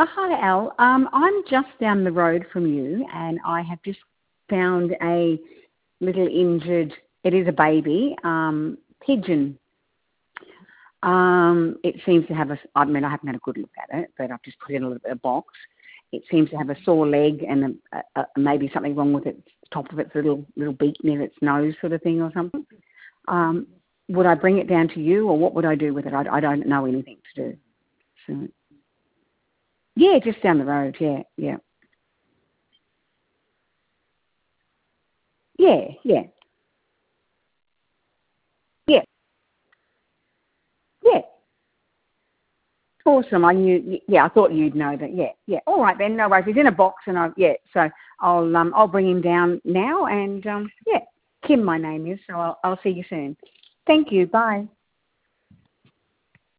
Hi, Al. I'm just down the road from you, and I have just found a little injured. It is a baby pigeon. It seems to have a. I mean, I haven't had a good look at it, but I've just put it in a little bit of box. It seems to have a sore leg and maybe something wrong with its top of its little beak near its nose, sort of thing, or something. Would I bring it down to you, or what would I do with it? I don't know anything to do. So. Yeah, just down the road. Yeah, yeah, yeah, yeah, yeah, yeah. Awesome. I knew. Yeah, I thought you'd know that. Yeah, yeah. All right then. No worries. He's in a box, and yeah. So I'll bring him down now, and yeah. Kim, my name is. So I'll see you soon. Thank you. Bye.